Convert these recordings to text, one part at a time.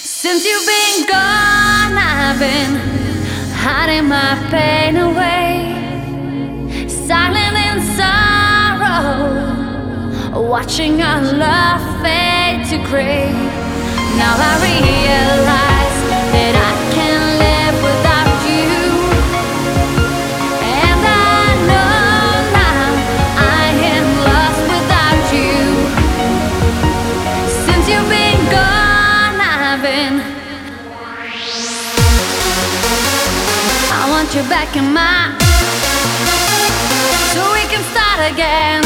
Since you've been gone, I've been hiding my pain away, silent in sorrow, watching our love fade to gray. Now I realize that I can't live without you, and I know now I am lost without you. Since you've been gone, I've been. I want you back in my, so we can start again.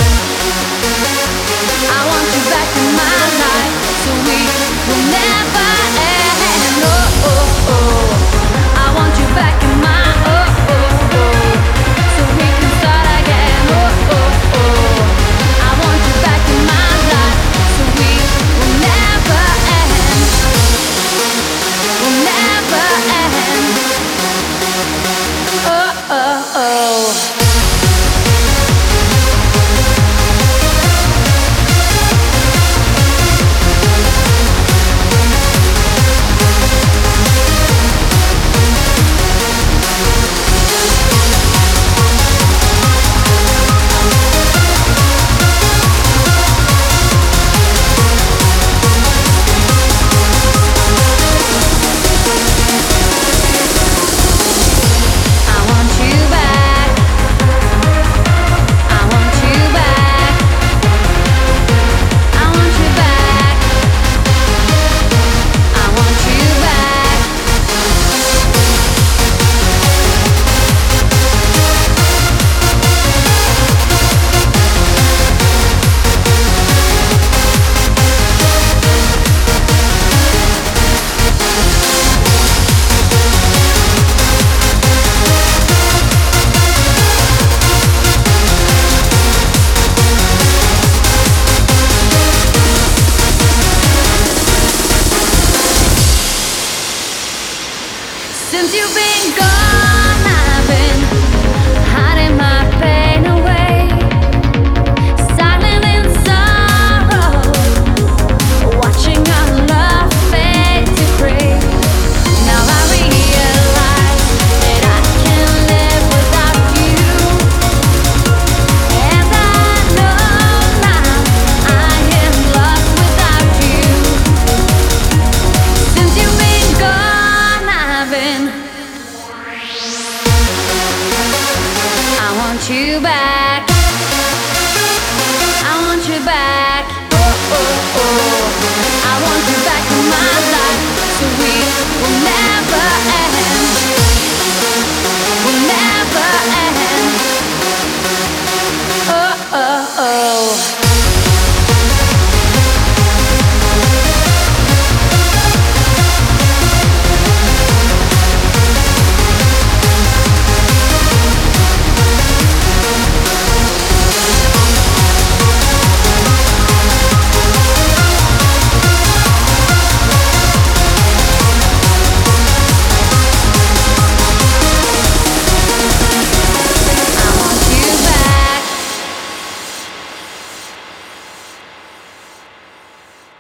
I want you back in my life, so we will never end. Oh, oh, oh. I want you back in my, oh, oh, oh, so we can start again. Oh, oh, oh. I want you back in my life, so we will never end. Will never end. Oh, oh, oh. Since you've been gone.